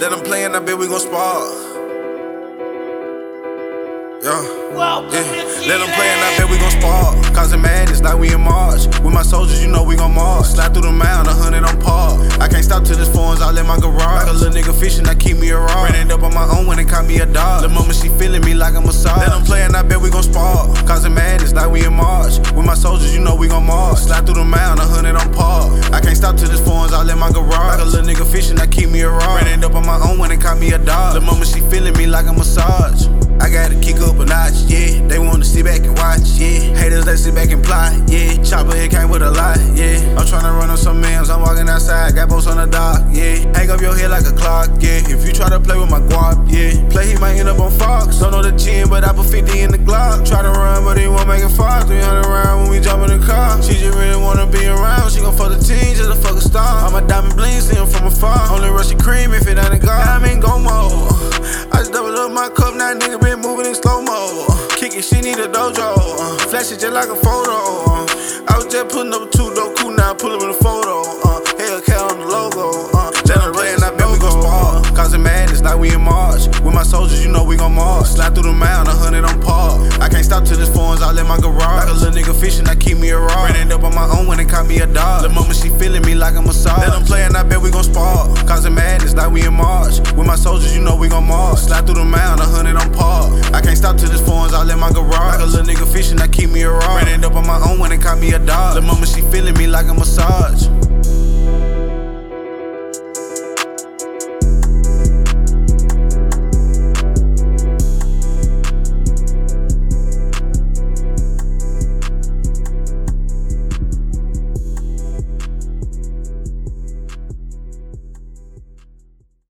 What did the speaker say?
Let them play and I bet we gon' spar. Yeah. Let them play and I bet we gon' spar. Causing madness like we in March. With my soldiers, you know we gon' march. Slide through the mound, 100 on par. I can't stop till this phone's all in my garage. Like a little nigga fishing, I keep me a rod. Ran it up on my own when they caught me a dog. The moment she feeling me like a massage. Let them play and I bet we gon' spar. Causing madness like we in March. With my soldiers, you know we gon' march. Slide through the mound, 100 on par. I can't stop till this phone's all in my garage. Like a little nigga fishing, I keep me a rod. Ran it up on my own when they caught me a dog. The moment she feeling me like a massage. I gotta kick up a notch, yeah. They wanna sit back and watch, yeah. Haters, they sit back and plot, yeah. Chopper, it came with a lot, yeah. I'm tryna run on some mans, I'm walking outside, got boats on the dock, yeah. Hang up your head like a clock, yeah. If you try to play with my guap, yeah. Play, he might end up on Fox. Don't know the gym, but I put 50 in the Glock. Try to run, but he won't make it far. 300 round when we jump in the car. She just really wanna be around, she gon' fuck the team just to fuck a star. All my diamond bling, see him from afar. Only rush cream if it ain't a god. I'm in go mode. I just double up my cup, now nigga been moving in slow-mo. Kick it, she need a dojo. Flash it just like a photo. I was just putting up 2 dope cool, now I pull up in a photo. Hellcat on the logo. Let them play and I bet we gon' spar. Causing madness like we in March. With my soldiers, you know we gon' march. Slide through the mound, 100 on par. I can't stop till this phone's all in my garage. Like a little nigga fishing, I keep me a rod. Ran it up on my own when they caught me a dog. The moment she feeling me like a massage. Let them play and I bet we gon' spar. Causing madness like we in March. With my soldiers, you know we gon' march. Slide through the mound, 100 on par. I can't stop till this phone's all in my garage. Like a little nigga fishing, I keep me a rod. Ran it up on my own when they caught me a dog. The moment she feeling me like a massage.